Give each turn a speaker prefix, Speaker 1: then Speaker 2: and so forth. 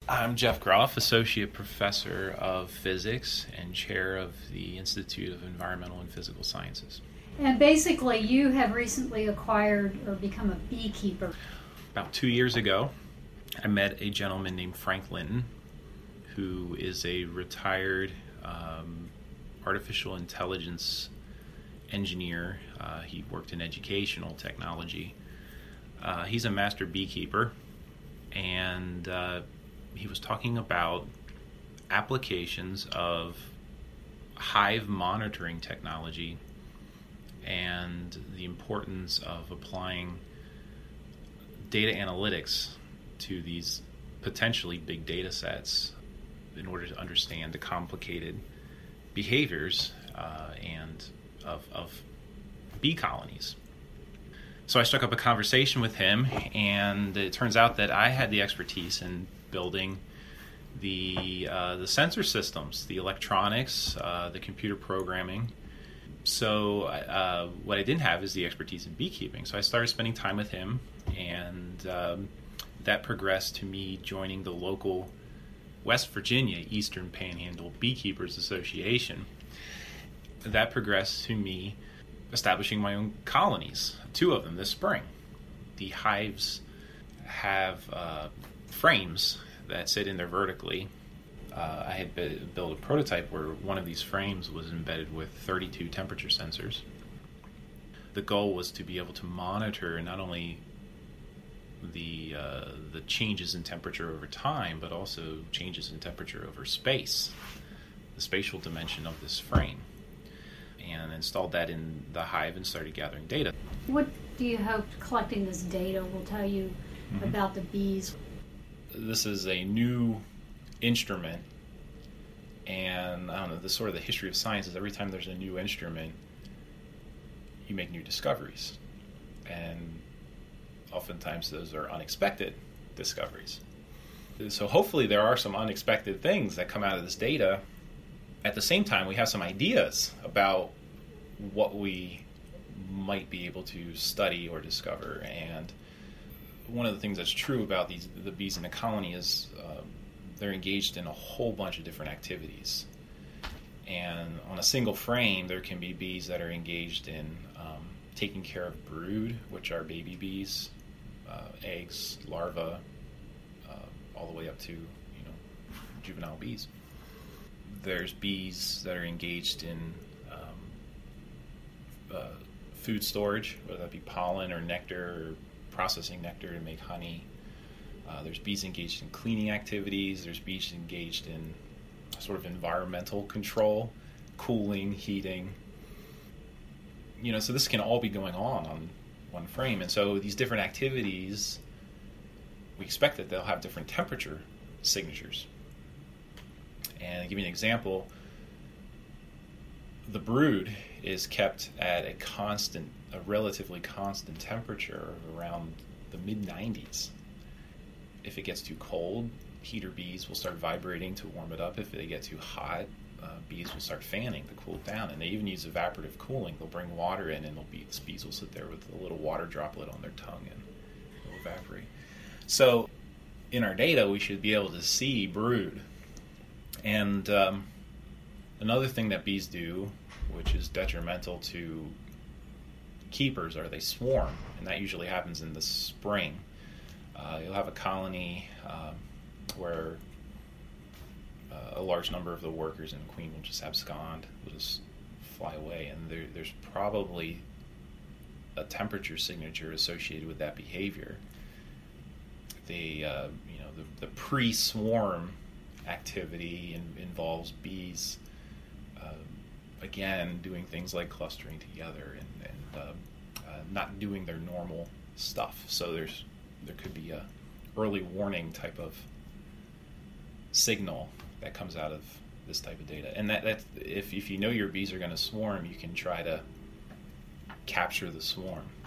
Speaker 1: I'm Jeff Groff, Associate Professor of Physics and Chair of the Institute of Environmental and Physical Sciences.
Speaker 2: And basically, you have recently acquired or become a beekeeper.
Speaker 1: About 2 years ago, I met a gentleman named Frank Linton, who is a retired artificial intelligence engineer. He worked in educational technology. He's a master beekeeper, and he was talking about applications of hive monitoring technology and the importance of applying data analytics to these potentially big data sets in order to understand the complicated behaviors and of bee colonies. So I struck up a conversation with him, and it turns out that I had the expertise in building the sensor systems, the electronics, the computer programming. So what I didn't have is the expertise in beekeeping. So I started spending time with him, and that progressed to me joining the local West Virginia Eastern Panhandle Beekeepers Association. That progressed to me establishing my own colonies, 2 of them this spring. The hives have frames that sit in there vertically. I had built a prototype where one of these frames was embedded with 32 temperature sensors. The goal was to be able to monitor not only the changes in temperature over time, but also changes in temperature over space, the spatial dimension of this frame, and installed that in the hive and started gathering data.
Speaker 2: What do you hope collecting this data will tell you about the bees?
Speaker 1: This is a new instrument, and I don't know, the sort of the history of science is every time there's a new instrument, you make new discoveries, and oftentimes those are unexpected discoveries. So hopefully there are some unexpected things that come out of this data. At the same time, we have some ideas about what we might be able to study or discover. And one of the things that's true about the bees in the colony is they're engaged in a whole bunch of different activities. And on a single frame, there can be bees that are engaged in taking care of brood, which are baby bees, eggs, larvae, all the way up to juvenile bees. There's bees that are engaged in food storage, whether that be pollen or nectar, or processing nectar to make honey. There's bees engaged in cleaning activities. There's bees engaged in sort of environmental control, cooling, heating. So this can all be going on one frame. And so these different activities, we expect that they'll have different temperature signatures. And to give you an example, the brood is kept at a relatively constant temperature of around the mid-90s. If it gets too cold, heater bees will start vibrating to warm it up. If they get too hot, bees will start fanning to cool it down. And they even use evaporative cooling. They'll bring water in, and these bees will sit there with a little water droplet on their tongue, and it'll evaporate. So in our data, we should be able to see brood. And another thing that bees do, which is detrimental to keepers, are they swarm, and that usually happens in the spring. You'll have a colony where a large number of the workers and the queen will just abscond, will just fly away, and there's probably a temperature signature associated with that behavior. The pre-swarm activity involves bees again doing things like clustering together and not doing their normal stuff. So there could be a early warning type of signal that comes out of this type of data. And if you know your bees are going to swarm, you can try to capture the swarm.